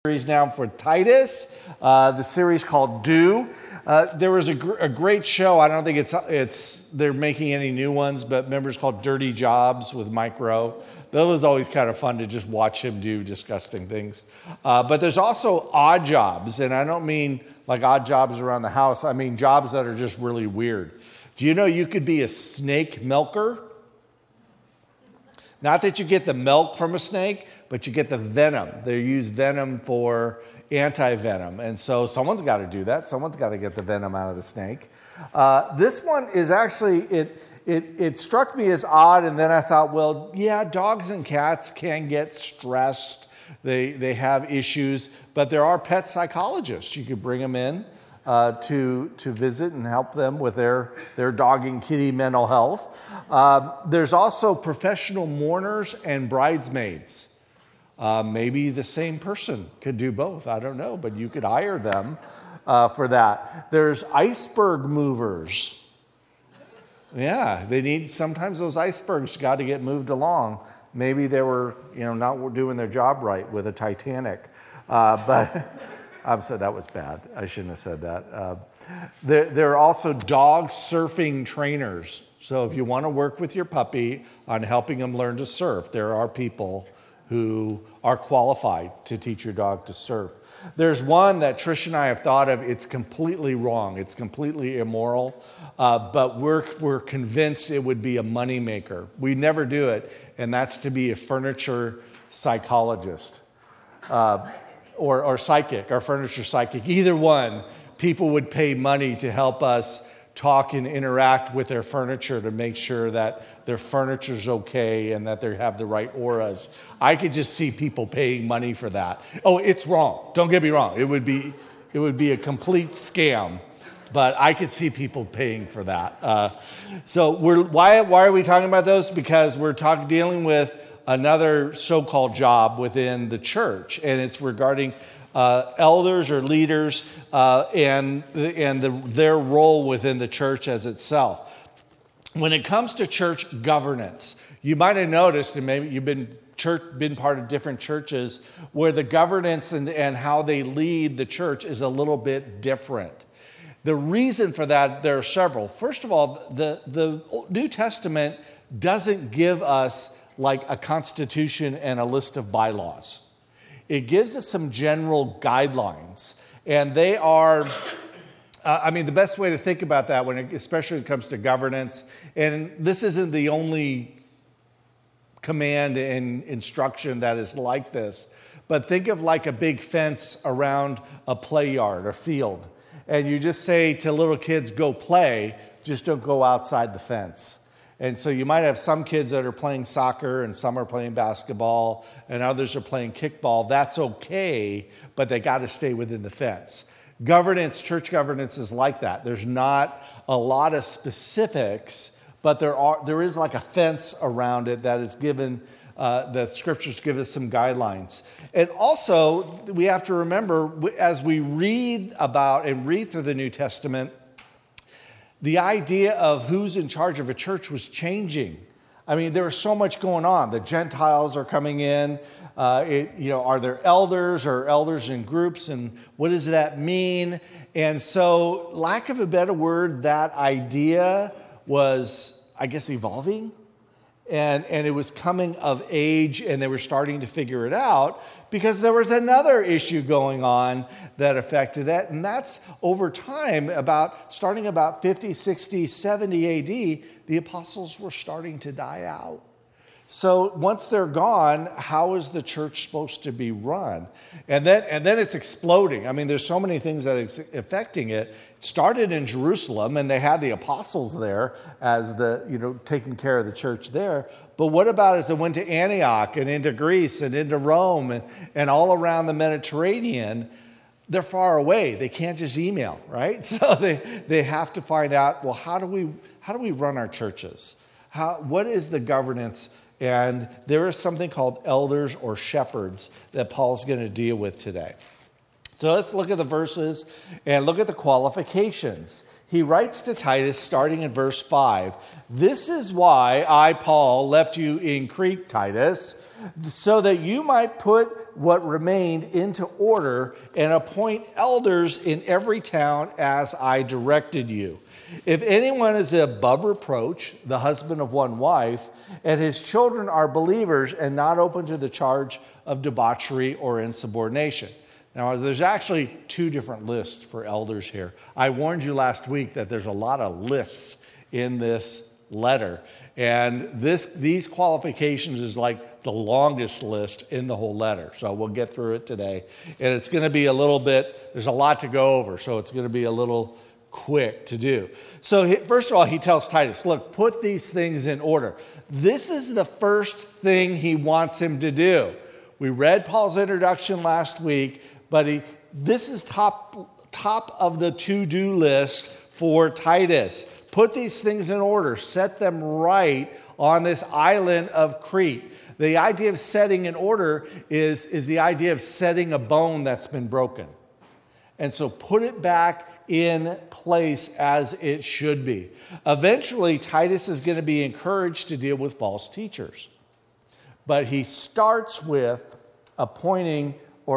Series now for Titus, the series called Do. There was a great show. I don't think they're making any new ones, but members called Dirty Jobs with Mike Rowe. That was always kind of fun to just watch him do disgusting things. But there's also odd jobs, and I don't mean like odd jobs around the house. I mean jobs that are just really weird. Do you know you could be a snake milker? Not that you get the milk from a snake, but you get the venom. They use venom for anti-venom. And so someone's got to do that. Someone's got to get the venom out of the snake. This one is actually, it struck me as odd, and then I thought, well, yeah, dogs and cats can get stressed. They have issues, but there are pet psychologists. You could bring them in to visit and help them with their dog and kitty mental health. There's also professional mourners and bridesmaids. Maybe the same person could do both. I don't know, but you could hire them for that. There's iceberg movers. Yeah, sometimes those icebergs got to get moved along. Maybe they were, not doing their job right with a Titanic. But I've said that was bad. I shouldn't have said that. There are also dog surfing trainers. So if you want to work with your puppy on helping them learn to surf, there are people who are qualified to teach your dog to surf. There's one that Trish and I have thought of. It's completely wrong. It's completely immoral, but we're convinced it would be a moneymaker. We never do it, and that's to be a furniture psychologist or psychic, or furniture psychic. Either one, people would pay money to help us talk and interact with their furniture to make sure that their furniture's okay and that they have the right auras. I could just see people paying money for that. Oh, it's wrong. Don't get me wrong. It would be a complete scam, but I could see people paying for that. So why are we talking about those? Because we're dealing with another so-called job within the church, and it's regarding elders or leaders and their role within the church as itself. When it comes to church governance, you might have noticed, and maybe you've been part of different churches, where the governance and how they lead the church is a little bit different. The reason for that, there are several. First of all, the New Testament doesn't give us like a constitution and a list of bylaws. It gives us some general guidelines, and they are, the best way to think about that, especially when it comes to governance, and this isn't the only command and instruction that is like this, but think of like a big fence around a play yard or field, and you just say to little kids, go play, just don't go outside the fence. And so you might have some kids that are playing soccer and some are playing basketball and others are playing kickball. That's okay, but they got to stay within the fence. Church governance is like that. There's not a lot of specifics, but there is like a fence around it that is given, the scriptures give us some guidelines. And also, we have to remember, as we read about and read through the New Testament, the idea of who's in charge of a church was changing. There was so much going on. The Gentiles are coming in. Are there elders or elders in groups? And what does that mean? And so, lack of a better word, that idea was, I guess, evolving. And it was coming of age, and they were starting to figure it out because there was another issue going on that affected it. And that's over time, starting about 50, 60, 70 AD, the apostles were starting to die out. So once they're gone, how is the church supposed to be run? And then it's exploding. There's so many things that are affecting it. It started in Jerusalem, and they had the apostles there as taking care of the church there. But what about as it went to Antioch and into Greece and into Rome and all around the Mediterranean? They're far away. They can't just email, right? So they have to find out, well, how do we run our churches? What is the governance? And there is something called elders or shepherds that Paul's going to deal with today. So let's look at the verses and look at the qualifications. He writes to Titus, starting in verse 5, "This is why I, Paul, left you in Crete, Titus, so that you might put what remained into order and appoint elders in every town as I directed you. If anyone is above reproach, the husband of one wife, and his children are believers and not open to the charge of debauchery or insubordination. Now, there's actually two different lists for elders here. I warned you last week that there's a lot of lists in this letter. And these qualifications is like the longest list in the whole letter. So we'll get through it today. And it's going to be a little bit, there's a lot to go over, so it's going to be a little quick to do. So first of all, he tells Titus, look, put these things in order. This is the first thing he wants him to do. We read Paul's introduction last week, but this is top of the to-do list for Titus. Put these things in order. Set them right on this island of Crete. The idea of setting in order is the idea of setting a bone that's been broken. And so put it back in place as it should be. Eventually, Titus is going to be encouraged to deal with false teachers. But he starts with appointing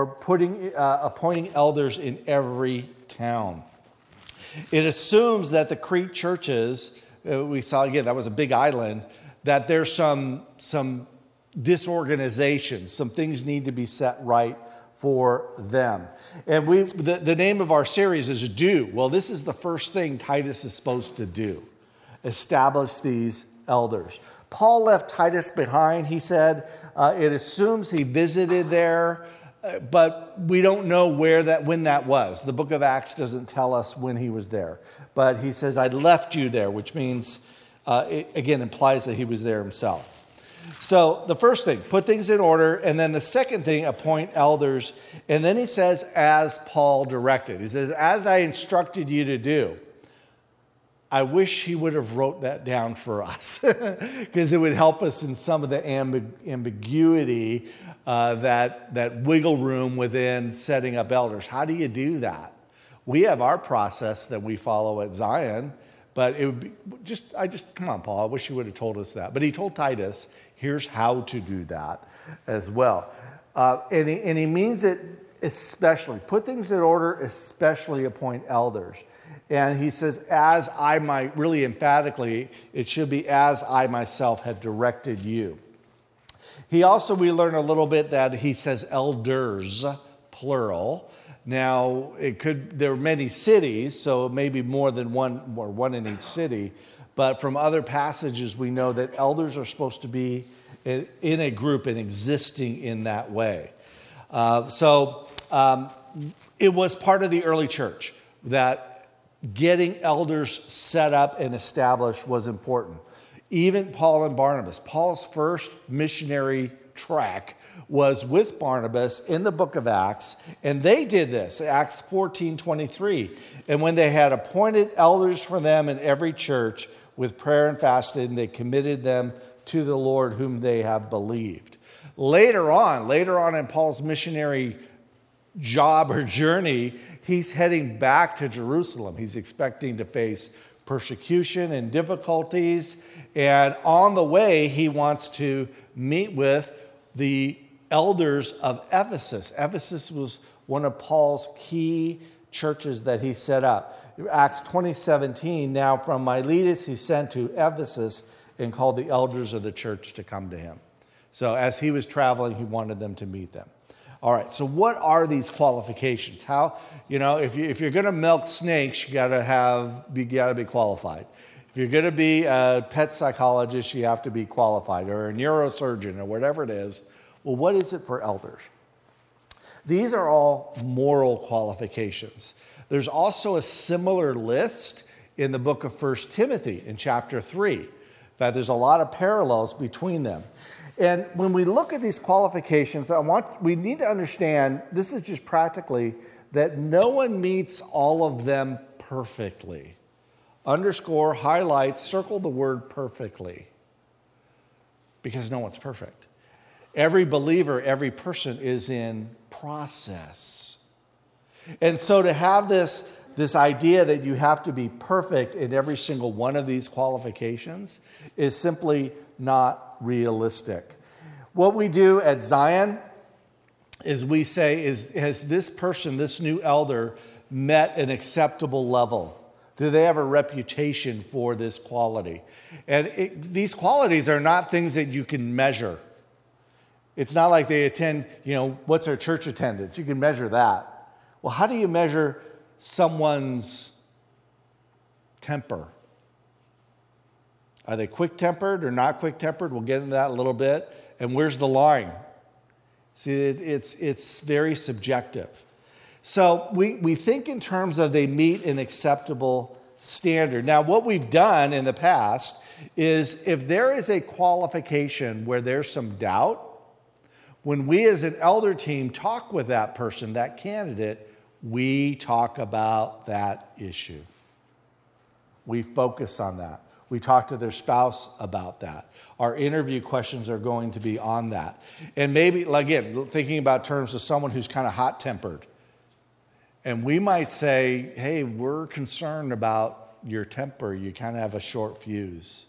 elders in every town. It assumes that the Crete churches, we saw again, that was a big island, that there's some disorganization, some things need to be set right for them. And the name of our series is Do. Well, this is the first thing Titus is supposed to do, establish these elders. Paul left Titus behind, he said. It assumes he visited there, but we don't know when that was. The book of Acts doesn't tell us when he was there. But he says, I left you there, which means, it again, implies that he was there himself. So the first thing, put things in order. And then the second thing, appoint elders. And then he says, as Paul directed. He says, as I instructed you to do. I wish he would have wrote that down for us because it would help us in some of the ambiguity, that wiggle room within setting up elders. How do you do that? We have our process that we follow at Zion, but it would be come on, Paul, I wish you would have told us that. But he told Titus, here's how to do that as well. And he means it especially. Put things in order, especially appoint elders. And he says, as I might, really emphatically, it should be as I myself have directed you. We learn a little bit that he says elders, plural. Now, there are many cities, so maybe more than one, or one in each city. But from other passages, we know that elders are supposed to be in a group and existing in that way. It was part of the early church that getting elders set up and established was important. Even Paul and Barnabas. Paul's first missionary trek was with Barnabas in the book of Acts, and they did this, Acts 14:23. And when they had appointed elders for them in every church with prayer and fasting, they committed them to the Lord whom they have believed. Later on in Paul's missionary job or journey, he's heading back to Jerusalem. He's expecting to face persecution and difficulties. And on the way, he wants to meet with the elders of Ephesus. Ephesus was one of Paul's key churches that he set up. Acts 20:17, now from Miletus he sent to Ephesus and called the elders of the church to come to him. So as he was traveling, he wanted them to meet them. All right, so what are these qualifications? How, if you're going to milk snakes, you got to be qualified. If you're going to be a pet psychologist, you have to be qualified, or a neurosurgeon, or whatever it is. Well, what is it for elders? These are all moral qualifications. There's also a similar list in the book of 1 Timothy in chapter 3. In fact, there's a lot of parallels between them. And when we look at these qualifications, we need to understand, this is just practically, that no one meets all of them perfectly. Underscore, highlight, circle the word perfectly. Because no one's perfect. Every believer, every person is in process. And so to have this idea that you have to be perfect in every single one of these qualifications is simply not realistic. What we do at Zion is we say, has this person, this new elder, met an acceptable level? Do they have a reputation for this quality? And these qualities are not things that you can measure. It's not like they attend, what's their church attendance? You can measure that. Well, how do you measure someone's temper? Are they quick-tempered or not quick-tempered? We'll get into that a little bit. And where's the line? See, it's very subjective. So we think in terms of they meet an acceptable standard. Now, what we've done in the past is if there is a qualification where there's some doubt, when we as an elder team talk with that person, that candidate, we talk about that issue. We focus on that. We talk to their spouse about that. Our interview questions are going to be on that. And maybe, again, thinking about terms of someone who's kind of hot-tempered. And we might say, hey, we're concerned about your temper. You kind of have a short fuse.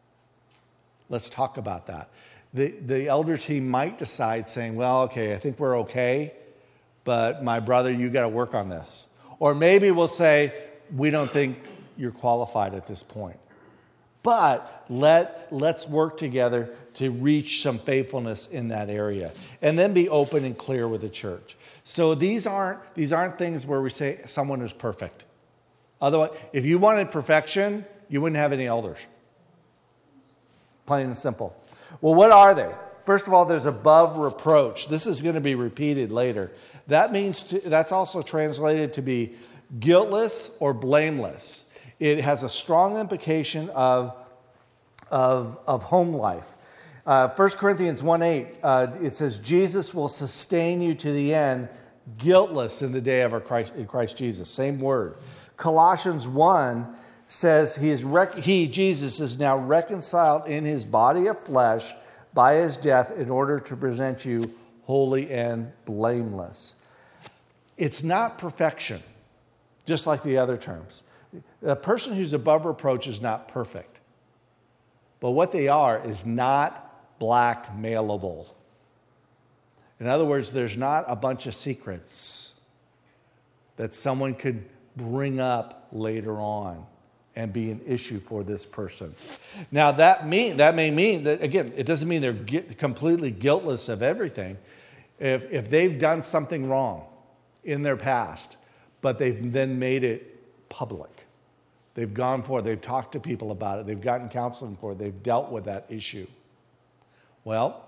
Let's talk about that. The elder team might decide saying, well, okay, I think we're okay, but my brother, you got to work on this. Or maybe we'll say, we don't think you're qualified at this point. But let's work together to reach some faithfulness in that area. And then be open and clear with the church. So these aren't things where we say someone is perfect. Otherwise, if you wanted perfection, you wouldn't have any elders. Plain and simple. Well, what are they? First of all, there's above reproach. This is going to be repeated later. That's also translated to be guiltless or blameless. It has a strong implication of home life. 1 Corinthians 1:8, it says, Jesus will sustain you to the end, guiltless in the day of in Christ Jesus. Same word. Colossians 1 says Jesus is now reconciled in his body of flesh by his death in order to present you holy and blameless. It's not perfection, just like the other terms. A person who's above reproach is not perfect. But what they are is not blackmailable. In other words, there's not a bunch of secrets that someone could bring up later on and be an issue for this person. Now, that may mean that, again, it doesn't mean they're completely guiltless of everything. If they've done something wrong in their past, but they've then made it public. They've gone for it. They've talked to people about it. They've gotten counseling for it. They've dealt with that issue. Well,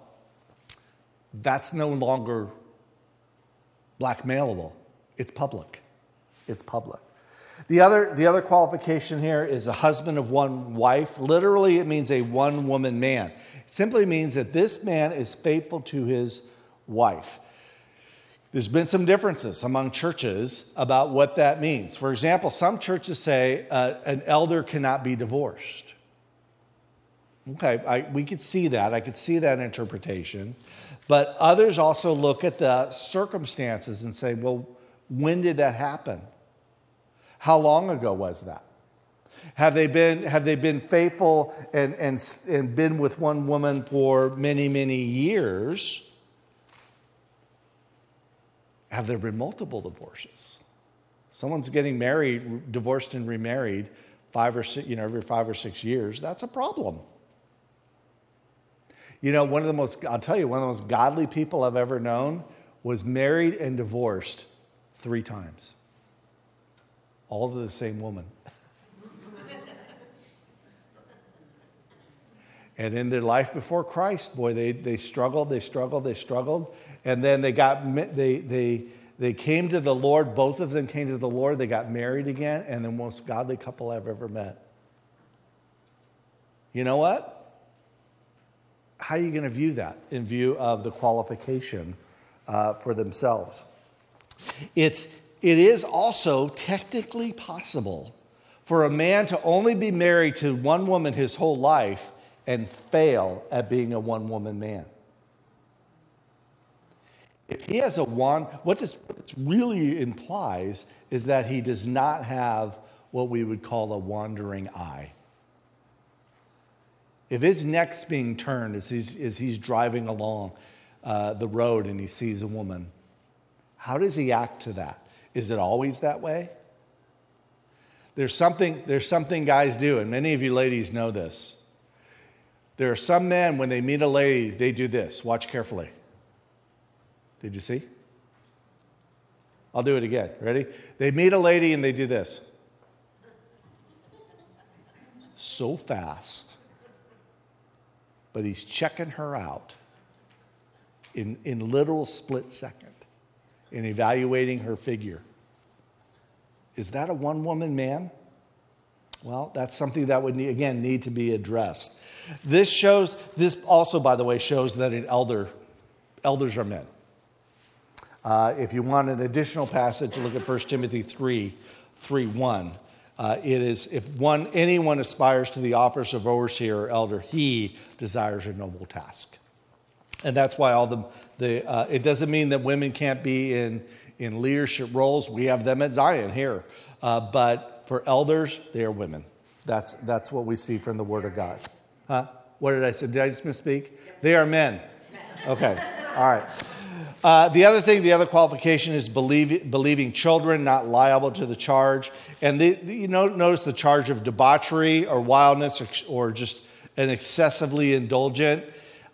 that's no longer blackmailable. It's public. It's public. The other qualification here is a husband of one wife. Literally, it means a one-woman man. It simply means that this man is faithful to his wife. There's been some differences among churches about what that means. For example, some churches say an elder cannot be divorced. Okay, we could see that. I could see that interpretation. But others also look at the circumstances and say, well, when did that happen? How long ago was that? Have they been faithful and been with one woman for many, many years? Have there been multiple divorces? Someone's getting married, divorced and remarried every 5 or 6 years. That's a problem. One of the most godly people I've ever known was married and divorced 3 times. All to the same woman. And in their life before Christ, boy, they struggled. And then they came to the Lord. Both of them came to the Lord. They got married again, and the most godly couple I've ever met. You know what? How are you going to view that in view of the qualification for themselves? It is also technically possible for a man to only be married to one woman his whole life and fail at being a one-woman man. If he has what this really implies is that he does not have what we would call a wandering eye. if his neck's being turned as he's driving along the road and he sees a woman, how does he act to that? Is it always that way? There's something guys do, and many of you ladies know this. There are some men, when they meet a lady, they do this. Watch carefully. Did you see? I'll do it again. Ready? They meet a lady and they do this. So fast. But he's checking her out in literal split second and evaluating her figure. Is that a one-woman man? Well, that's something that would need to be addressed. This also, by the way, shows that elders are men. If you want an additional passage, look at 1 Timothy 3:1. It is, if anyone aspires to the office of overseer or elder, he desires a noble task. And that's why it doesn't mean that women can't be in leadership roles. We have them at Zion here. But for elders, they are women. That's what we see from the Word of God. Huh? What did I say? Did I just misspeak? They are men. Okay. All right. The other qualification is believing children, not liable to the charge. And notice the charge of debauchery or wildness or just an excessively indulgent.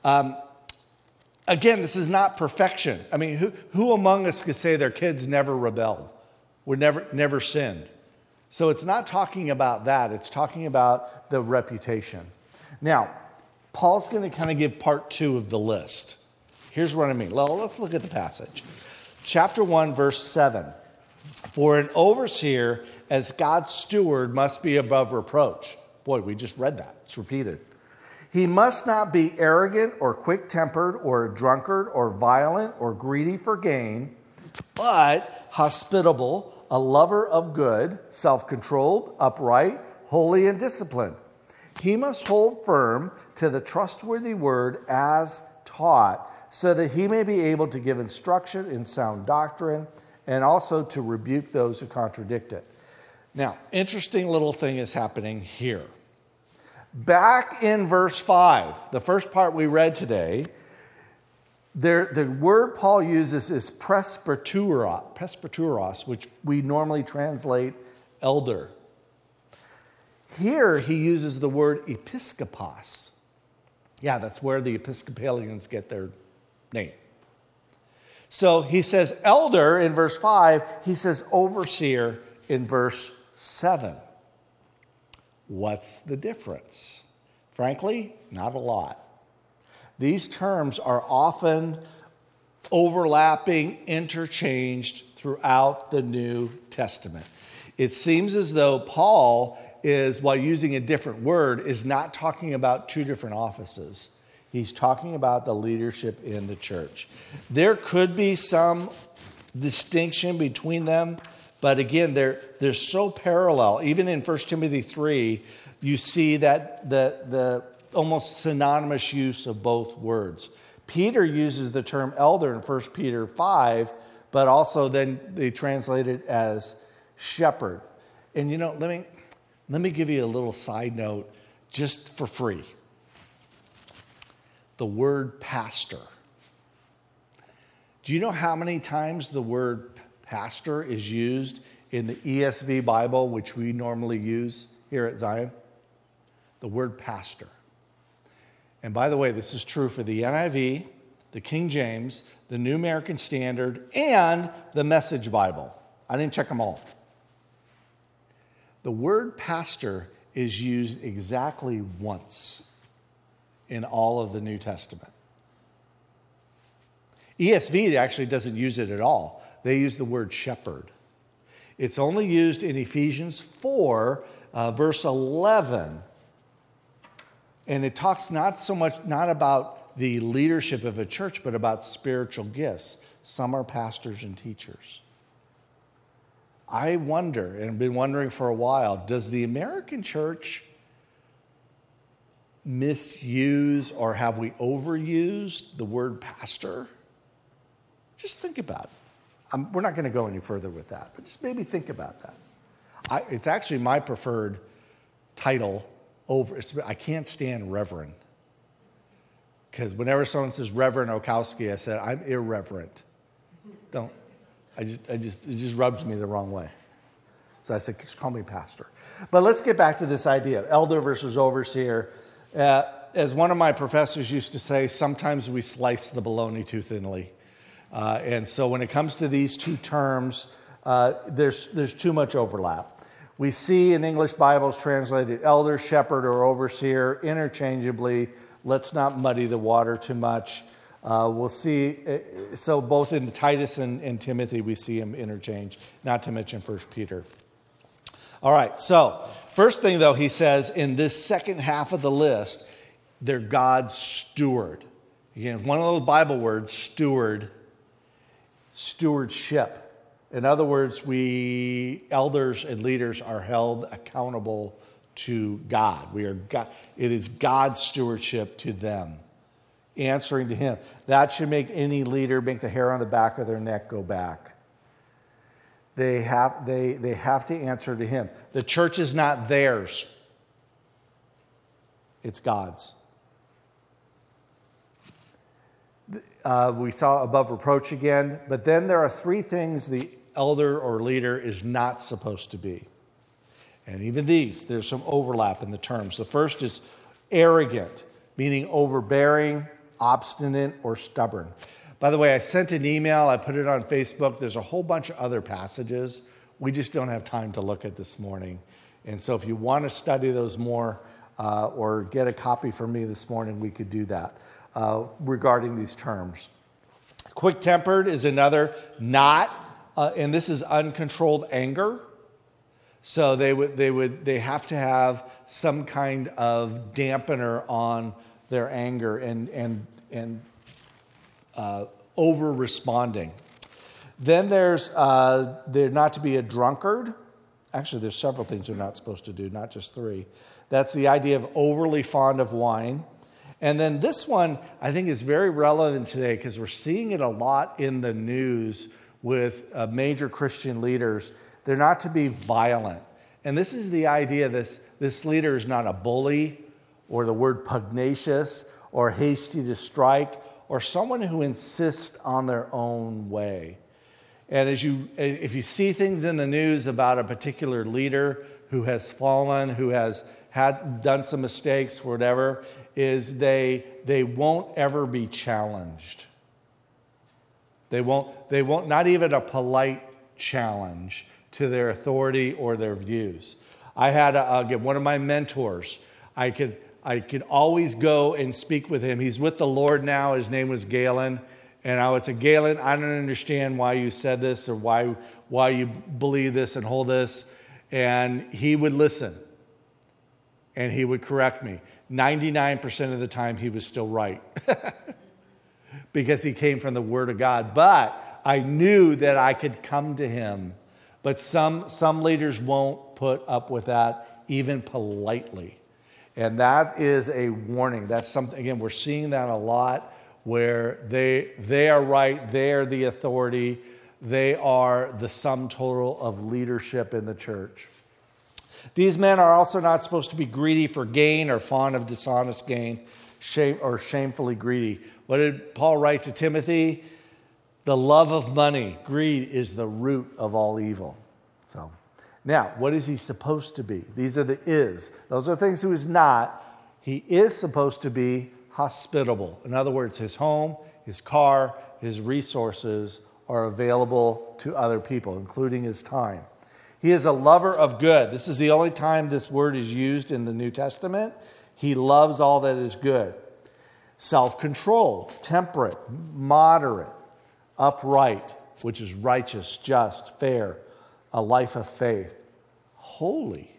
Again, this is not perfection. I mean, who among us could say their kids never rebelled, never sinned? So it's not talking about that. It's talking about the reputation. Now, Paul's going to kind of give part 2 of the list. Here's what I mean. Well, let's look at the passage. Chapter 1, verse 7. For an overseer as God's steward must be above reproach. Boy, we just read that. It's repeated. He must not be arrogant or quick-tempered or a drunkard or violent or greedy for gain, but hospitable, a lover of good, self-controlled, upright, holy, and disciplined. He must hold firm to the trustworthy word as taught, so that he may be able to give instruction in sound doctrine and also to rebuke those who contradict it. Now, interesting little thing is happening here. Back in verse 5, the first part we read today, the word Paul uses is presbyteros, which we normally translate elder. Here he uses the word episkopos. Yeah, that's where the Episcopalians get their name. So he says elder in verse 5, he says overseer in verse 7. What's the difference? Frankly, not a lot. These terms are often overlapping, interchanged throughout the New Testament. It seems as though Paul is, while using a different word, is not talking about two different offices. He's talking about the leadership in the church. There could be some distinction between them, but again, they're so parallel. Even in 1 Timothy 3, you see that the almost synonymous use of both words. Peter uses the term elder in 1 Peter 5, but also then they translate it as shepherd. And let me give you a little side note just for free. The word pastor. Do you know how many times the word pastor is used in the ESV Bible, which we normally use here at Zion? The word pastor. And by the way, this is true for the NIV, the King James, the New American Standard, and the Message Bible. I didn't check them all. The word pastor is used exactly once in all of the New Testament. ESV actually doesn't use it at all. They use the word shepherd. It's only used in Ephesians 4, verse 11. And it talks not about the leadership of a church, but about spiritual gifts. Some are pastors and teachers. I wonder, and I've been wondering for a while, does the American church misuse or have we overused the word pastor? Just think about it. We're not going to go any further with that, but just maybe think about that. It's actually my preferred title I can't stand reverend. Because whenever someone says Reverend Okowski, I said, I'm irreverent. It just rubs me the wrong way. So I said, just call me pastor. But let's get back to this idea of elder versus overseer. As one of my professors used to say, sometimes we slice the bologna too thinly. And so when it comes to these two terms, there's too much overlap. We see in English Bibles translated elder, shepherd, or overseer interchangeably. Let's not muddy the water too much. We'll see. So both in Titus and Timothy, we see them interchange, not to mention 1 Peter. All right, so first thing, though, he says in this second half of the list, they're God's steward. Again, one of those Bible words, steward, stewardship. In other words, we elders and leaders are held accountable to God. It is God's stewardship to them, answering to Him. That should make any leader make the hair on the back of their neck go back. They have to answer to Him. The church is not theirs. It's God's. We saw above reproach again, but then there are three things the elder or leader is not supposed to be. And even these, there's some overlap in the terms. The first is arrogant, meaning overbearing, obstinate, or stubborn. By the way, I sent an email. I put it on Facebook. There's a whole bunch of other passages we just don't have time to look at this morning. And so if you want to study those more or get a copy from me this morning, we could do that regarding these terms. Quick-tempered is another, and this is uncontrolled anger. So they have to have some kind of dampener on their anger and over responding. Then they're not to be a drunkard. Actually, there's several things they're not supposed to do, not just three. That's the idea of overly fond of wine. And then this one I think is very relevant today because we're seeing it a lot in the news with major Christian leaders. They're not to be violent. And this is the idea this leader is not a bully or the word pugnacious or hasty to strike or someone who insists on their own way. And if you see things in the news about a particular leader who has fallen, who has done some mistakes, whatever, is they won't ever be challenged. They won't, not even a polite challenge to their authority or their views. I had one of my mentors. I could always go and speak with him. He's with the Lord now. His name was Galen. And I would say, Galen, I don't understand why you said this or why you believe this and hold this. And he would listen. And he would correct me. 99% of the time, he was still right. Because he came from the Word of God. But I knew that I could come to him. But some leaders won't put up with that, even politely. And that is a warning. That's something, again, we're seeing that a lot where they are right, they are the authority, they are the sum total of leadership in the church. These men are also not supposed to be greedy for gain or fond of dishonest gain, or shamefully greedy. What did Paul write to Timothy? The love of money, greed, is the root of all evil. So, now, what is he supposed to be? These are the is. Those are things who is not. He is supposed to be hospitable. In other words, his home, his car, his resources are available to other people, including his time. He is a lover of good. This is the only time this word is used in the New Testament. He loves all that is good. Self-controlled, temperate, moderate, upright, which is righteous, just, fair, a life of faith. Holy.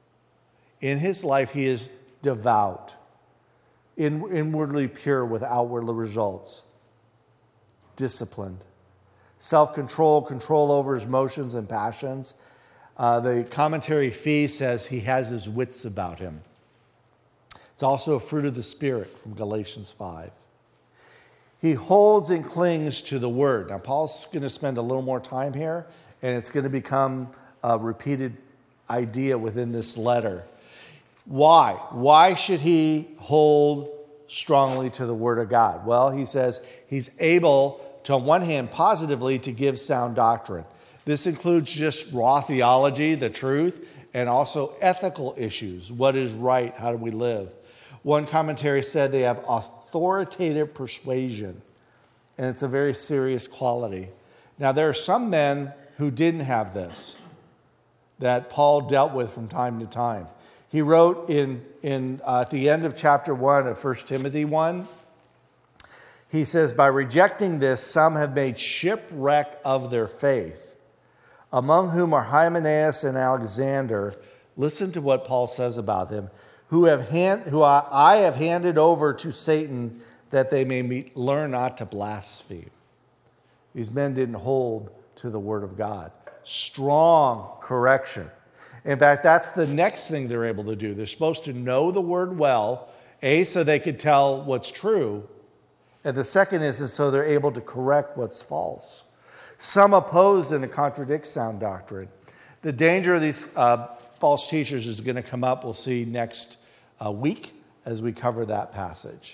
In his life, he is devout, inwardly pure with outward results, disciplined, self-control, control over his emotions and passions. The commentary fee says he has his wits about him. It's also a fruit of the Spirit from Galatians 5. He holds and clings to the Word. Now, Paul's going to spend a little more time here, and it's going to become a repeated idea within this letter. Why? Why should he hold strongly to the Word of God? Well, he says he's able to, on one hand, positively to give sound doctrine. This includes just raw theology, the truth, and also ethical issues. What is right? How do we live? One commentary said they have authoritative persuasion, and it's a very serious quality. Now, there are some men who didn't have this, that Paul dealt with from time to time. He wrote at the end of chapter 1 of 1 Timothy 1, he says, by rejecting this, some have made shipwreck of their faith, among whom are Hymenaeus and Alexander. Listen to what Paul says about them, who I have handed over to Satan that they may learn not to blaspheme. These men didn't hold to the Word of God. Strong correction. In fact, that's the next thing they're able to do. They're supposed to know the Word well, so they could tell what's true. And the second is so they're able to correct what's false. Some oppose and contradict sound doctrine. The danger of these false teachers is going to come up, we'll see next week as we cover that passage.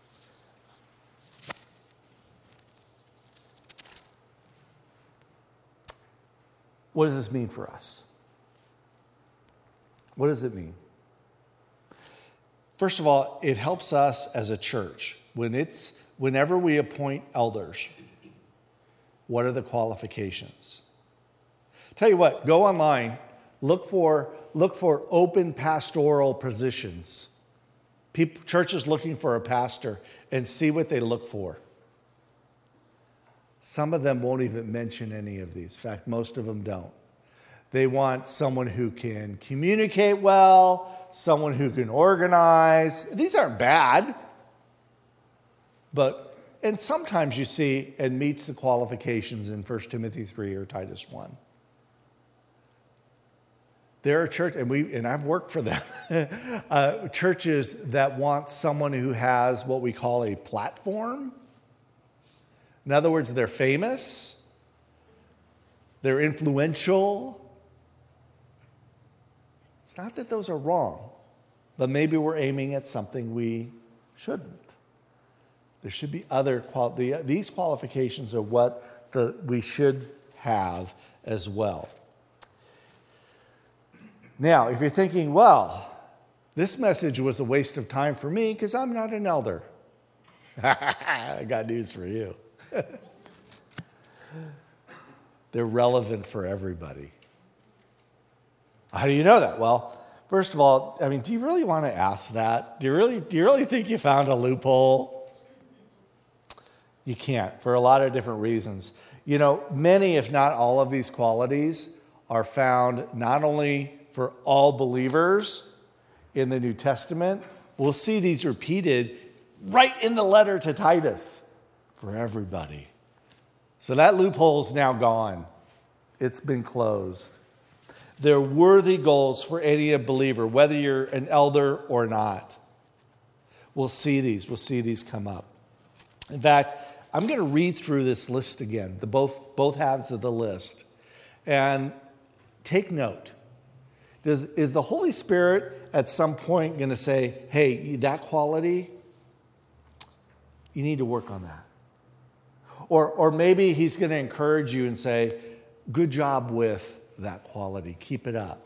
What does this mean for us? What does it mean? First of all, it helps us as a church. Whenever we appoint elders, what are the qualifications? Tell you what, go online, look for open pastoral positions. Churches looking for a pastor, and see what they look for. Some of them won't even mention any of these. In fact, most of them don't. They want someone who can communicate well, someone who can organize. These aren't bad. And sometimes you see and meets the qualifications in 1 Timothy 3 or Titus 1. There are churches, and I've worked for them, churches that want someone who has what we call a platform. In other words, they're famous, they're influential. It's not that those are wrong, but maybe we're aiming at something we shouldn't. There should be other these qualifications are what we should have as well. Now, if you're thinking, well, this message was a waste of time for me because I'm not an elder. I got news for you. They're relevant for everybody. How do you know that? Well, first of all, do you really want to ask that? Do you really think you found a loophole? You can't, for a lot of different reasons. Many, if not all of these qualities are found not only for all believers in the New Testament. We'll see these repeated right in the letter to Titus for everybody. So that loophole's now gone. It's been closed. They're worthy goals for any believer, whether you're an elder or not. We'll see these. We'll see these come up. In fact, I'm going to read through this list again, both halves of the list, and take note. Is the Holy Spirit at some point going to say, hey, that quality, you need to work on that? Or maybe he's going to encourage you and say, good job with that quality. Keep it up.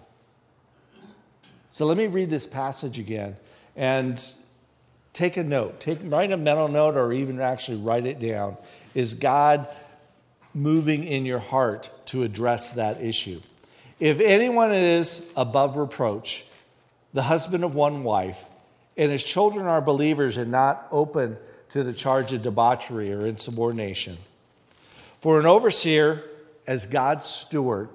So let me read this passage again and take a note. Write a mental note or even actually write it down. Is God moving in your heart to address that issue? If anyone is above reproach, the husband of one wife, and his children are believers and not open to the charge of debauchery or insubordination. For an overseer, as God's steward,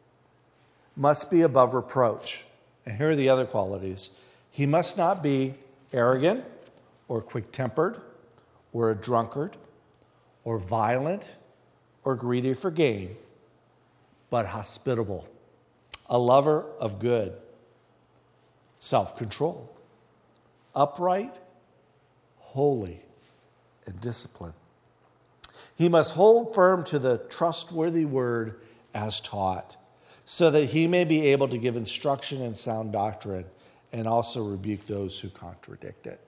must be above reproach. And here are the other qualities. He must not be arrogant or quick-tempered or a drunkard or violent or greedy for gain, but hospitable, a lover of good, self-controlled, upright, holy, and disciplined. He must hold firm to the trustworthy word as taught, so that he may be able to give instruction in sound doctrine and also rebuke those who contradict it.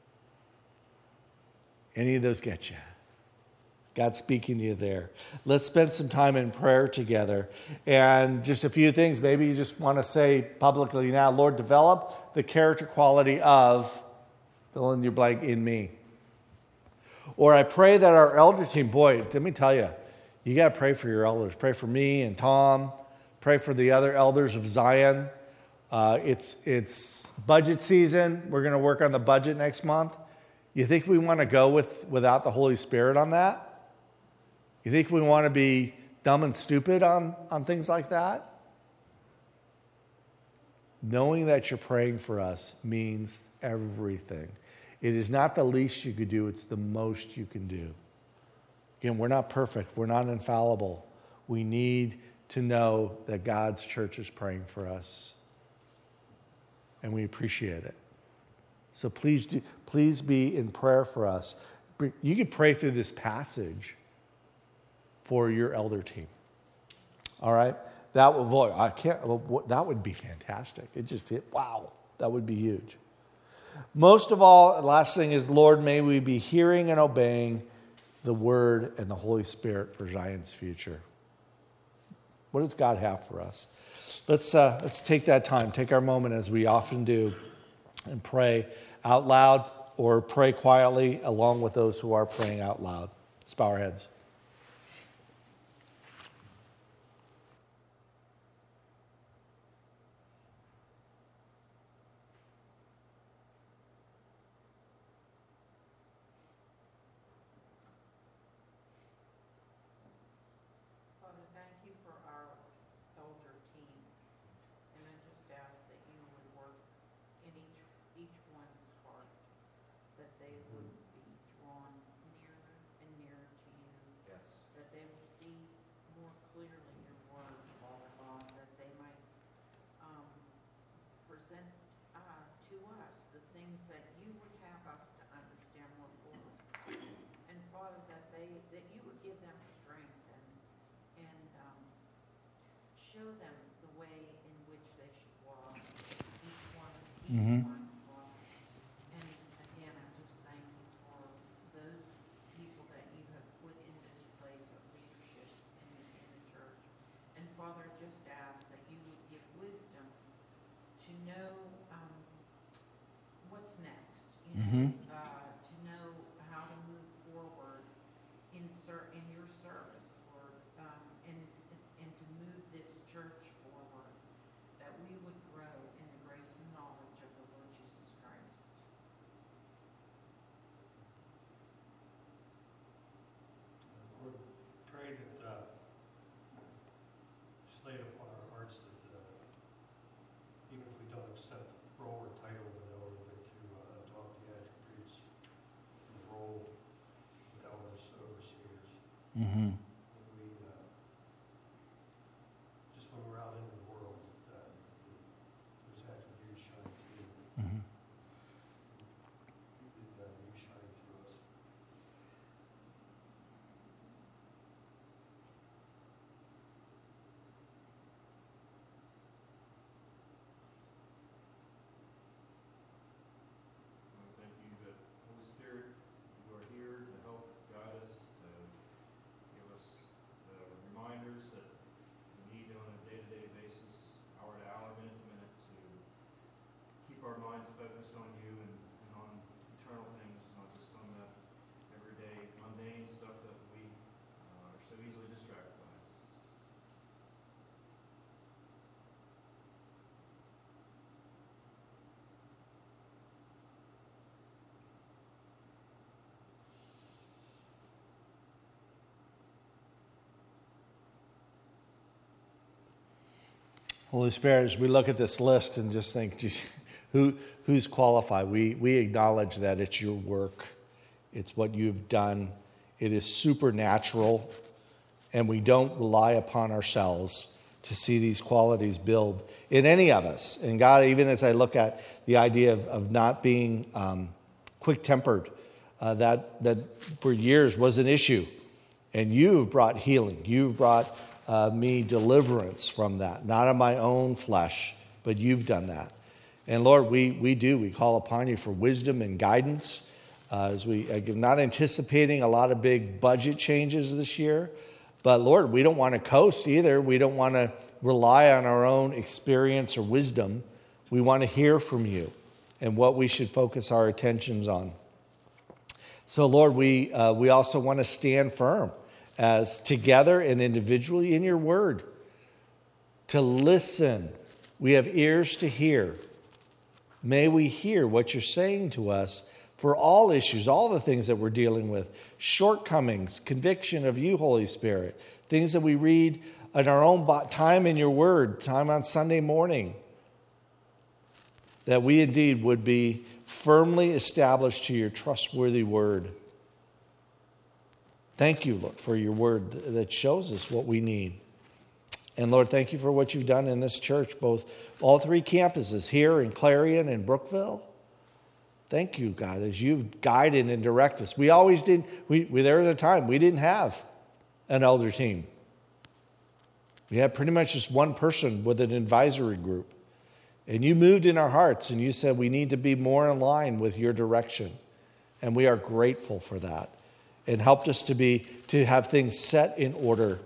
Any of those get you? God's speaking to you there. Let's spend some time in prayer together. And just a few things. Maybe you just want to say publicly now, Lord, develop the character quality of, fill in your blank, in me. Or I pray that our elder team, boy, let me tell you, you got to pray for your elders. Pray for me and Tom. Pray for the other elders of Zion. It's budget season. We're going to work on the budget next month. You think we want to go without the Holy Spirit on that? You think we want to be dumb and stupid on things like that? Knowing that you're praying for us means everything. It is not the least you could do, it's the most you can do. Again, we're not perfect, we're not infallible. We need to know that God's church is praying for us. And we appreciate it. So please be in prayer for us. You could pray through this passage for your elder team. All right? That would be fantastic. Wow, that would be huge. Most of all, the last thing is, Lord, may we be hearing and obeying the Word and the Holy Spirit for Zion's future. What does God have for us? Let's take that time, take our moment as we often do, and pray out loud or pray quietly along with those who are praying out loud. Let's bow our heads. Show them the way in which they should walk, each one walk. And again, I just thank you for those people that you have put in this place of leadership in the church. And Father, I just ask that you would give wisdom to know what's next, to know how to move forward in your service, Lord, and to move this church forward, that we would grow in the grace and knowledge of the Lord Jesus Christ. Lord, pray that just lay it upon our hearts that even if we don't accept role or title, that we're to adopt the attributes and the role of elders, overseers. Mm-hmm. Focused on you and on eternal things, not just on the everyday mundane stuff that we are so easily distracted by. Holy Spirit, as we look at this list and just think, geez, who's qualified? We acknowledge that it's your work. It's what you've done. It is supernatural, and we don't rely upon ourselves to see these qualities build in any of us. And God, even as I look at the idea of not being quick-tempered, that for years was an issue. And you've brought healing. You've brought me deliverance from that, not of my own flesh, but you've done that. And Lord, we call upon you for wisdom and guidance as we not anticipating a lot of big budget changes this year. But Lord, we don't want to coast either. We don't want to rely on our own experience or wisdom. We want to hear from you and what we should focus our attentions on. So Lord, we also want to stand firm as together and individually in your word, to listen. We have ears to hear. May we hear what you're saying to us for all issues, all the things that we're dealing with, shortcomings, conviction of you, Holy Spirit, things that we read in our own time in your word, time on Sunday morning, that we indeed would be firmly established to your trustworthy word. Thank you, Lord, for your word that shows us what we need. And Lord, thank you for what you've done in this church, all three campuses, here in Clarion and Brookville. Thank you, God, as you've guided and directed us. We always did. There was a time we didn't have an elder team. We had pretty much just one person with an advisory group. And you moved in our hearts and you said we need to be more in line with your direction. And we are grateful for that. And helped us to have things set in order.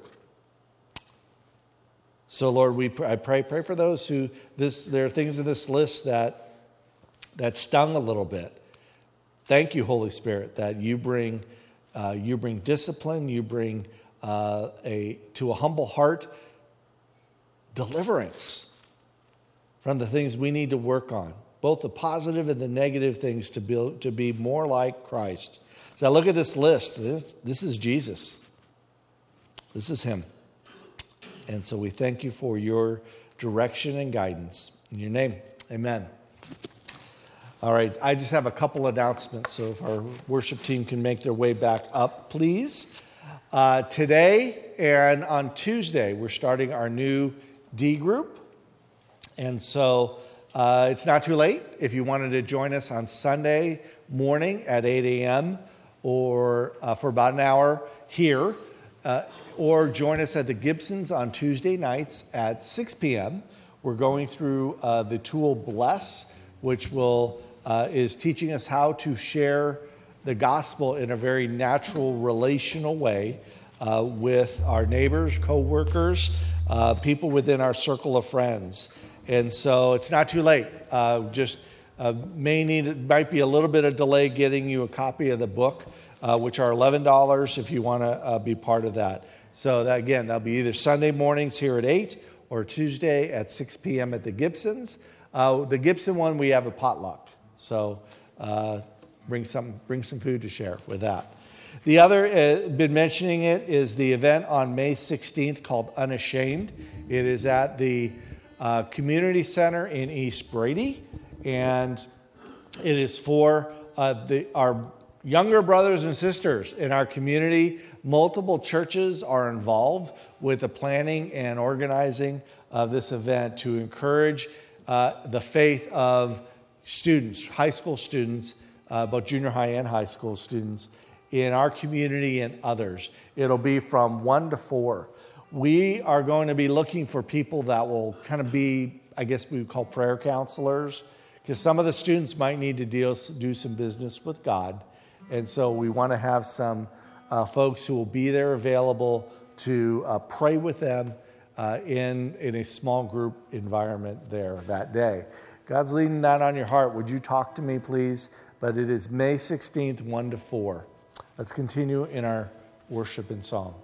So Lord, I pray for those who there are things in this list that stung a little bit. Thank you, Holy Spirit, that you bring discipline, you bring to a humble heart deliverance from the things we need to work on, both the positive and the negative things to be more like Christ. So I look at this list. This is Jesus. This is him. And so we thank you for your direction and guidance. In your name, amen. All right, I just have a couple announcements, so if our worship team can make their way back up, please. Today and on Tuesday, we're starting our new D group. And so it's not too late if you wanted to join us on Sunday morning at 8 a.m. or for about an hour here, or join us at the Gibsons on Tuesday nights at 6 p.m. We're going through the tool Bless, which is teaching us how to share the gospel in a very natural, relational way with our neighbors, co-workers, people within our circle of friends. And so it's not too late. Might be a little bit of delay getting you a copy of the book, which are $11 if you want to be part of that. So that'll be either Sunday mornings here at 8 or Tuesday at 6 p.m. at the Gibsons. The Gibson one, we have a potluck. So bring some food to share with that. The other, been mentioning it, is the event on May 16th called Unashamed. It is at the Community Center in East Brady. And it is for our younger brothers and sisters in our community. Multiple churches are involved with the planning and organizing of this event to encourage the faith of students, high school students, both junior high and high school students in our community and others. It'll be from 1 to 4. We are going to be looking for people that will kind of be, I guess we would call prayer counselors, because some of the students might need to do some business with God. And so we want to have some folks who will be there available to pray with them in a small group environment there that day. God's leading that on your heart. Would you talk to me, please? But it is May 16th, 1 to 4. Let's continue in our worship and song.